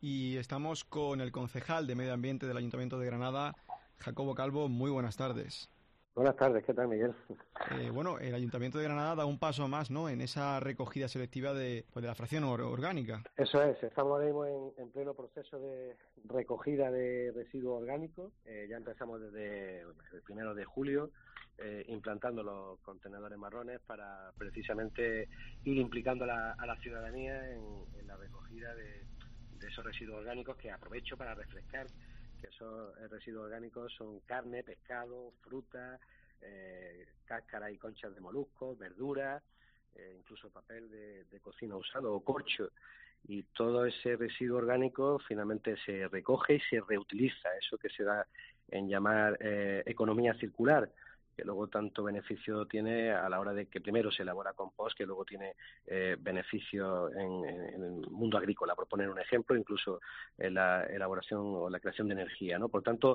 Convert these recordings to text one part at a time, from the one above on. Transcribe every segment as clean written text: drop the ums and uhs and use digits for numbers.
Y estamos con el concejal de Medio Ambiente del Ayuntamiento de Granada, Jacobo Calvo. Muy buenas tardes. Buenas tardes, ¿qué tal, Miguel? Bueno, el Ayuntamiento de Granada da un paso más, ¿no?, en esa recogida selectiva de la fracción orgánica. Eso es, estamos ahora mismo en pleno proceso de recogida de residuos orgánicos. Ya empezamos desde el 1 de julio implantando los contenedores marrones para precisamente ir implicando a la ciudadanía en la recogida de esos residuos orgánicos, que aprovecho para refrescar que esos residuos orgánicos son carne, pescado, fruta, cáscara y conchas de moluscos, verduras, incluso papel de cocina usado o corcho, y todo ese residuo orgánico finalmente se recoge y se reutiliza, eso que se da en llamar economía circular, que luego tanto beneficio tiene a la hora de que primero se elabora compost, que luego tiene beneficio en el mundo agrícola, por poner un ejemplo, incluso en la elaboración o la creación de energía, ¿no? Por tanto,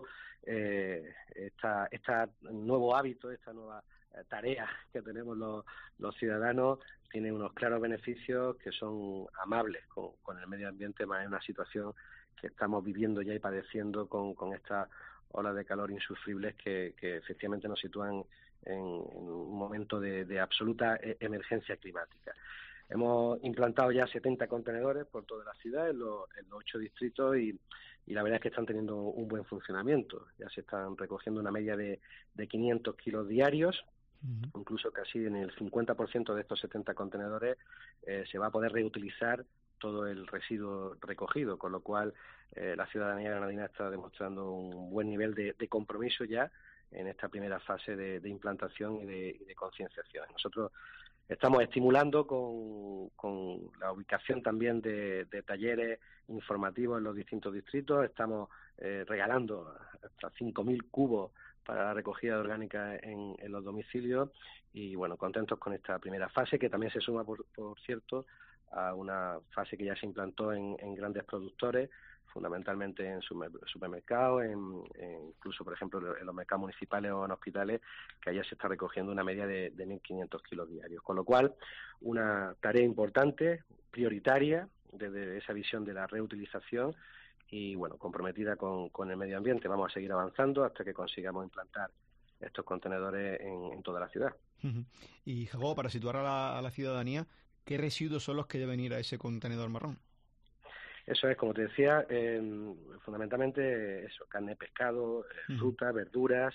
esta nuevo hábito, esta nueva tarea que tenemos los ciudadanos tiene unos claros beneficios que son amables con el medio ambiente, más en una situación que estamos viviendo ya y padeciendo con esta olas de calor insufribles que efectivamente nos sitúan en un momento de absoluta emergencia climática. Hemos implantado ya 70 contenedores por toda la ciudad, en los 8 distritos, y la verdad es que están teniendo un buen funcionamiento. Ya se están recogiendo una media de 500 kilos diarios. Incluso casi en el 50% de estos 70 contenedores se va a poder reutilizar todo el residuo recogido, con lo cual la ciudadanía granadina está demostrando un buen nivel de compromiso ya en esta primera fase de implantación y de concienciación. Nosotros estamos estimulando con la ubicación también de talleres informativos en los distintos distritos. Estamos regalando hasta 5.000 cubos para la recogida orgánica en los domicilios, y bueno, contentos con esta primera fase, que también se suma, por cierto, a una fase que ya se implantó en grandes productores, fundamentalmente en supermercados, incluso, por ejemplo, en los mercados municipales o en hospitales, que allá se está recogiendo una media de 1.500 kilos diarios. Con lo cual, una tarea importante, prioritaria, desde esa visión de la reutilización y, bueno, comprometida con el medio ambiente. Vamos a seguir avanzando hasta que consigamos implantar estos contenedores en toda la ciudad. Y, Jacobo, para situar a la ciudadanía, ¿qué residuos son los que deben ir a ese contenedor marrón? Eso es, como te decía, fundamentalmente eso, carne, pescado, fruta, verduras,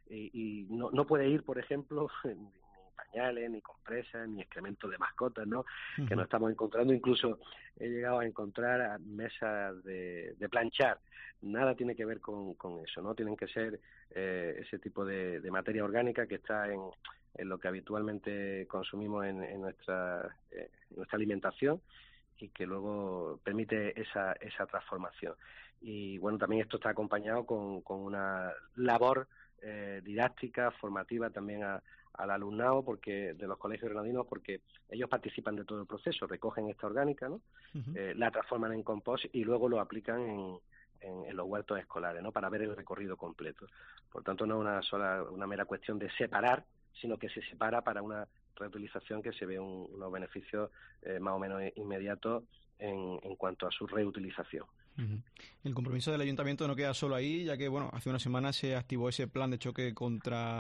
y no puede ir, por ejemplo, ni pañales, ni compresas, ni excrementos de mascotas, ¿no? Que nos estamos encontrando. Incluso he llegado a encontrar mesas de planchar. Nada tiene que ver con eso, ¿no? Tienen que ser ese tipo de materia orgánica que está en lo que habitualmente consumimos en nuestra alimentación, y que luego permite esa transformación. Y bueno, también esto está acompañado con una labor didáctica, formativa también al alumnado, porque de los colegios granadinos, porque ellos participan de todo el proceso, recogen esta orgánica, ¿no? La transforman en compost y luego lo aplican en los huertos escolares, ¿no? Para ver el recorrido completo. Por tanto, no es una mera cuestión de separar, sino que se separa para una reutilización que se ve unos beneficios más o menos inmediatos en cuanto a su reutilización. El compromiso del ayuntamiento no queda solo ahí, ya que, bueno, hace unas semanas se activó ese plan de choque contra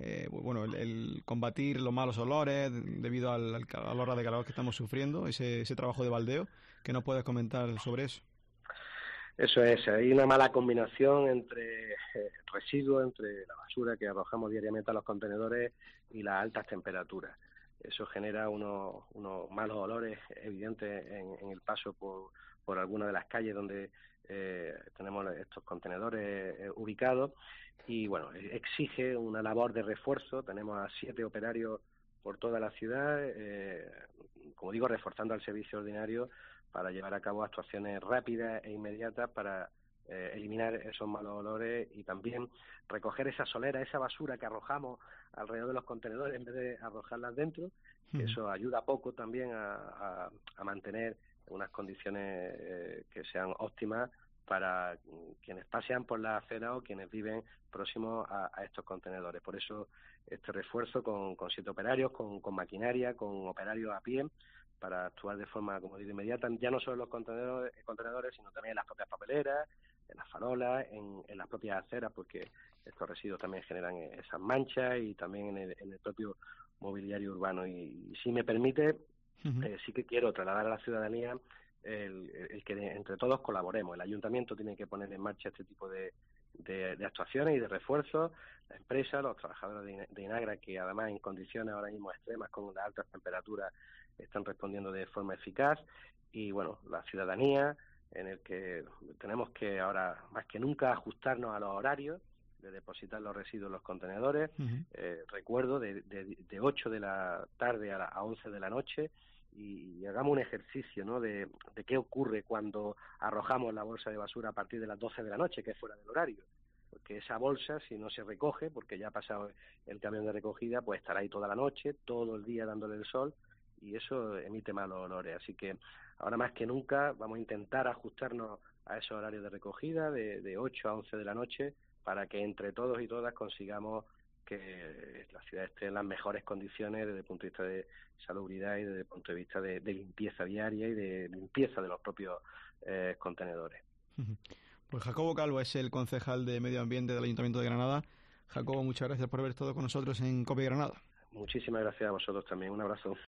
el combatir los malos olores debido a la hora de calor que estamos sufriendo, ese trabajo de baldeo. ¿Qué nos puedes comentar sobre eso? Eso es, hay una mala combinación entre residuos, entre la basura que arrojamos diariamente a los contenedores y las altas temperaturas. Eso genera unos malos olores evidentes en el paso por algunas de las calles donde tenemos estos contenedores ubicados, y bueno, exige una labor de refuerzo. Tenemos a 7 operarios por toda la ciudad, como digo, reforzando el servicio ordinario para llevar a cabo actuaciones rápidas e inmediatas para eliminar esos malos olores y también recoger esa solera, esa basura que arrojamos alrededor de los contenedores en vez de arrojarlas dentro, que eso ayuda poco también a mantener unas condiciones que sean óptimas para quienes pasean por la acera o quienes viven próximos a estos contenedores. Por eso este refuerzo con 7 operarios, con maquinaria, con operarios a pie, para actuar de forma, como digo, inmediata, ya no solo en los contenedores, sino también en las propias papeleras, en las farolas, en las propias aceras, porque estos residuos también generan esas manchas, y también en el propio mobiliario urbano. Y si me permite, sí que quiero trasladar a la ciudadanía el que entre todos colaboremos. El ayuntamiento tiene que poner en marcha este tipo de actuaciones y de refuerzos. La empresa, los trabajadores de Inagra, que además en condiciones ahora mismo extremas con las altas temperaturas están respondiendo de forma eficaz, y bueno, la ciudadanía, en el que tenemos que ahora más que nunca ajustarnos a los horarios de depositar los residuos en los contenedores. Recuerdo de 8 de la tarde a 11 de la noche, y hagamos un ejercicio, ¿no?, de qué ocurre cuando arrojamos la bolsa de basura a partir de las 12 de la noche, que es fuera del horario. Porque esa bolsa, si no se recoge, porque ya ha pasado el camión de recogida, pues estará ahí toda la noche, todo el día dándole el sol, y eso emite malos olores. Así que ahora más que nunca vamos a intentar ajustarnos a esos horarios de recogida de 8 a 11 de la noche, para que entre todos y todas consigamos que la ciudad esté en las mejores condiciones desde el punto de vista de salubridad y desde el punto de vista de limpieza diaria y de limpieza de los propios contenedores. Pues Jacobo Calvo es el concejal de Medio Ambiente del Ayuntamiento de Granada. Jacobo, muchas gracias por haber estado con nosotros en COPE Granada. Muchísimas gracias a vosotros también. Un abrazo.